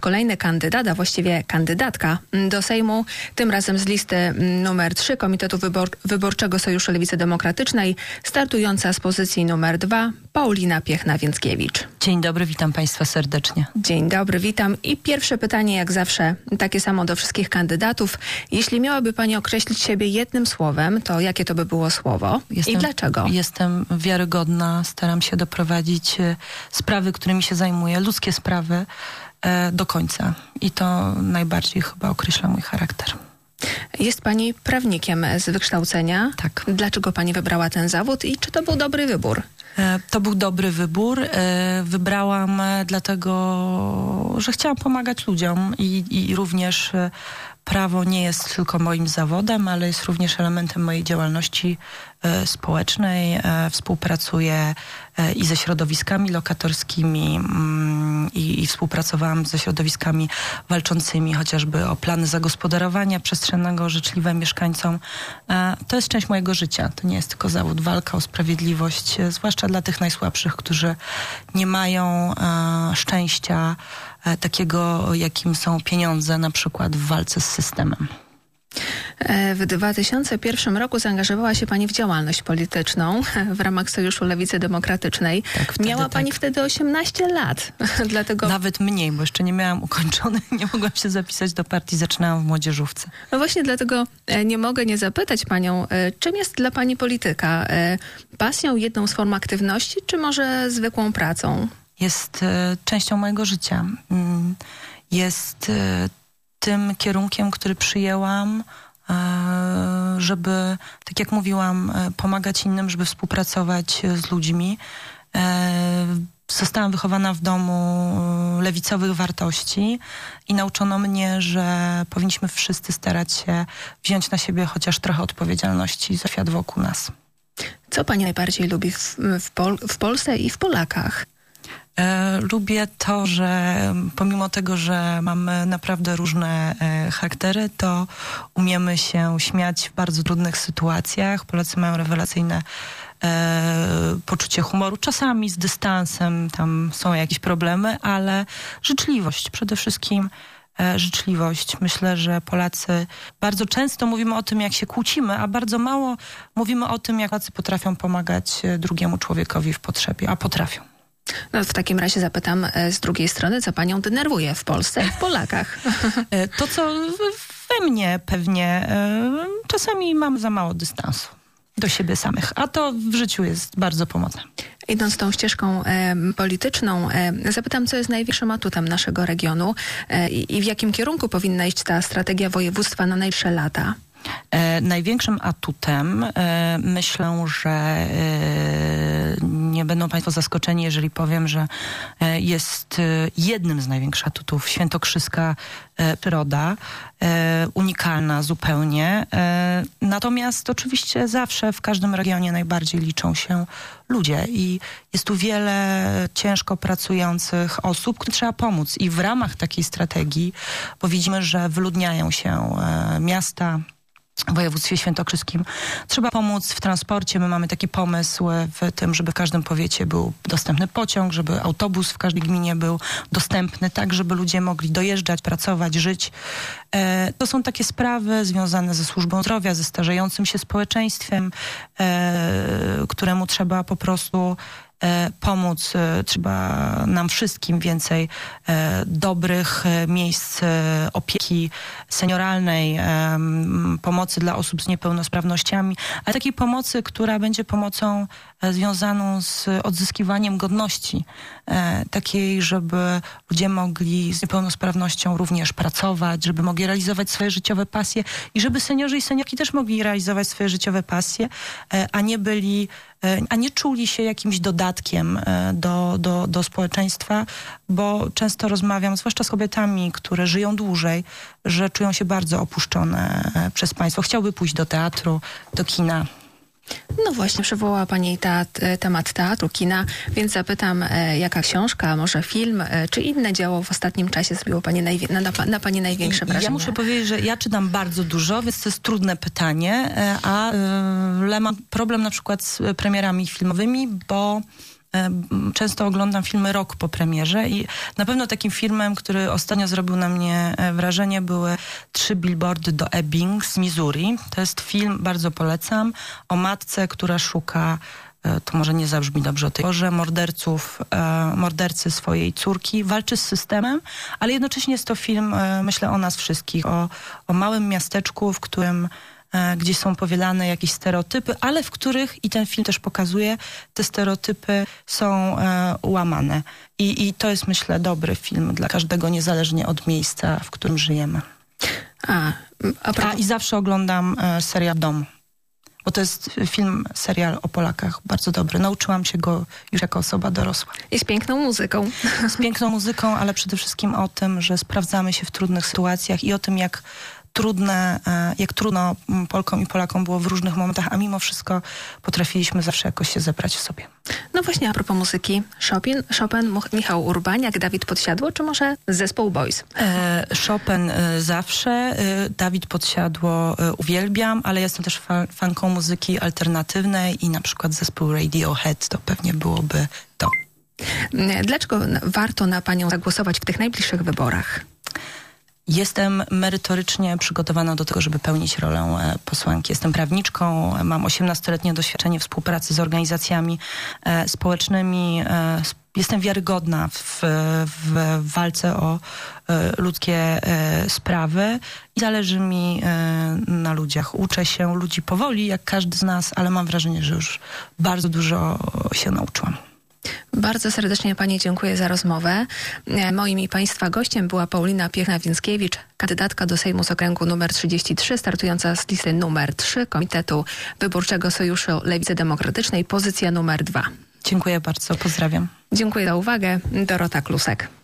kolejny kandydat, a właściwie kandydatka do Sejmu, tym razem z listy numer 3 Komitetu Wyborczego Sojuszu Lewicy Demokratycznej, startująca z pozycji numer 2 Paulina Piechna-Więckiewicz. Dzień dobry, witam Państwa serdecznie. Dzień dobry, witam. I pierwsze pytanie, jak zawsze, takie samo do wszystkich kandydatów. Jeśli miałaby Pani określić siebie jednym słowem, to jakie to by było słowo i dlaczego? Jestem wiarygodna, staram się doprowadzić sprawy, którymi się zajmuję, ludzkie sprawy, do końca. I to najbardziej chyba określa mój charakter. Jest Pani prawnikiem z wykształcenia. Tak. Dlaczego Pani wybrała ten zawód i czy to był dobry wybór? To był dobry wybór. Wybrałam dlatego, że chciałam pomagać ludziom i również prawo nie jest tylko moim zawodem, ale jest również elementem mojej działalności społecznej. Współpracuję i ze środowiskami lokatorskimi i współpracowałam ze środowiskami walczącymi chociażby o plany zagospodarowania przestrzennego życzliwe mieszkańcom. To jest część mojego życia. To nie jest tylko zawód, walka o sprawiedliwość, zwłaszcza dla tych najsłabszych, którzy nie mają szczęścia takiego, jakim są pieniądze, na przykład w walce z systemem. W 2001 roku zaangażowała się Pani w działalność polityczną w ramach Sojuszu Lewicy Demokratycznej. Tak, Miała Pani wtedy 18 lat. Dlatego... Nawet mniej, bo jeszcze nie miałam ukończonych, nie mogłam się zapisać do partii, zaczynałam w młodzieżówce. No właśnie dlatego nie mogę nie zapytać Panią, czym jest dla Pani polityka? Pasją, jedną z form aktywności, czy może zwykłą pracą? Jest częścią mojego życia. Jest tym kierunkiem, który przyjęłam, żeby, tak jak mówiłam, pomagać innym, żeby współpracować z ludźmi. Zostałam wychowana w domu lewicowych wartości i nauczono mnie, że powinniśmy wszyscy starać się wziąć na siebie chociaż trochę odpowiedzialności za świat wokół nas. Co Pani najbardziej lubi w Polsce i w Polakach? Lubię to, że pomimo tego, że mamy naprawdę różne charaktery, to umiemy się śmiać w bardzo trudnych sytuacjach. Polacy mają rewelacyjne poczucie humoru. Czasami z dystansem tam są jakieś problemy, ale życzliwość przede wszystkim. Życzliwość. Myślę, że Polacy bardzo często mówimy o tym, jak się kłócimy, a bardzo mało mówimy o tym, jak Polacy potrafią pomagać drugiemu człowiekowi w potrzebie, a potrafią. No, w takim razie zapytam z drugiej strony, co Panią denerwuje w Polsce i w Polakach? To, co we mnie pewnie. Czasami mam za mało dystansu do siebie samych, a to w życiu jest bardzo pomocne. Idąc tą ścieżką polityczną, zapytam, co jest największym atutem naszego regionu i w jakim kierunku powinna iść ta strategia województwa na najbliższe lata? Największym atutem, myślę, że nie będą Państwo zaskoczeni, jeżeli powiem, że jest jednym z największych atutów świętokrzyska przyroda, unikalna zupełnie. Natomiast oczywiście zawsze w każdym regionie najbardziej liczą się ludzie i jest tu wiele ciężko pracujących osób, którym trzeba pomóc i w ramach takiej strategii, bo widzimy, że wyludniają się miasta, w województwie świętokrzyskim. Trzeba pomóc w transporcie. My mamy taki pomysł w tym, żeby w każdym powiecie był dostępny pociąg, żeby autobus w każdej gminie był dostępny, tak żeby ludzie mogli dojeżdżać, pracować, żyć. To są takie sprawy związane ze służbą zdrowia, ze starzejącym się społeczeństwem, któremu trzeba po prostu pomóc. Trzeba nam wszystkim więcej dobrych miejsc opieki senioralnej, pomocy dla osób z niepełnosprawnościami, ale takiej pomocy, która będzie pomocą związaną z odzyskiwaniem godności, takiej, żeby ludzie mogli z niepełnosprawnością również pracować, żeby mogli realizować swoje życiowe pasje i żeby seniorzy i seniorki też mogli realizować swoje życiowe pasje, a nie czuli się jakimś dodatkiem do społeczeństwa, bo często rozmawiam, zwłaszcza z kobietami, które żyją dłużej, że czują się bardzo opuszczone przez państwo. Chciałby pójść do teatru, do kina. No właśnie, przywołała Pani temat teatru, kina, więc zapytam, jaka książka, może film, czy inne dzieło w ostatnim czasie zrobiło na Pani największe wrażenie? Ja muszę powiedzieć, że ja czytam bardzo dużo, więc to jest trudne pytanie, ale mam problem na przykład z premierami filmowymi, bo często oglądam filmy rok po premierze i na pewno takim filmem, który ostatnio zrobił na mnie wrażenie, były 3 billboardy do Ebbing z Missouri. To jest film, bardzo polecam, o matce, która szuka, to może nie zabrzmi dobrze o tej porze, mordercy swojej córki, walczy z systemem, ale jednocześnie jest to film, myślę, o nas wszystkich, o małym miasteczku, w którym gdzieś są powielane jakieś stereotypy, ale w których, i ten film też pokazuje, te stereotypy są łamane. I to jest, myślę, dobry film dla każdego, niezależnie od miejsca, w którym żyjemy. I zawsze oglądam serial Dom. Bo to jest serial o Polakach, bardzo dobry. Nauczyłam się go już jako osoba dorosła. I z piękną muzyką. Z piękną muzyką, ale przede wszystkim o tym, że sprawdzamy się w trudnych sytuacjach i o tym, jak trudno Polkom i Polakom było w różnych momentach, a mimo wszystko potrafiliśmy zawsze jakoś się zebrać w sobie. No właśnie, a propos muzyki. Chopin, Michał Urbaniak, Dawid Podsiadło, czy może zespół Boys? Chopin zawsze, Dawid Podsiadło uwielbiam, ale jestem też fanką muzyki alternatywnej i na przykład zespół Radiohead to pewnie byłoby to. Dlaczego warto na panią zagłosować w tych najbliższych wyborach? Jestem merytorycznie przygotowana do tego, żeby pełnić rolę posłanki. Jestem prawniczką, mam 18-letnie doświadczenie współpracy z organizacjami społecznymi. Jestem wiarygodna w walce o ludzkie sprawy i zależy mi na ludziach. Uczę się ludzi powoli, jak każdy z nas, ale mam wrażenie, że już bardzo dużo się nauczyłam. Bardzo serdecznie pani dziękuję za rozmowę. Moim i państwa gościem była Paulina Piechna-Więckiewicz, kandydatka do Sejmu z okręgu numer 33, startująca z listy numer 3 Komitetu Wyborczego Sojuszu Lewicy Demokratycznej, pozycja numer 2. Dziękuję bardzo, pozdrawiam. Dziękuję za uwagę. Dorota Klusek.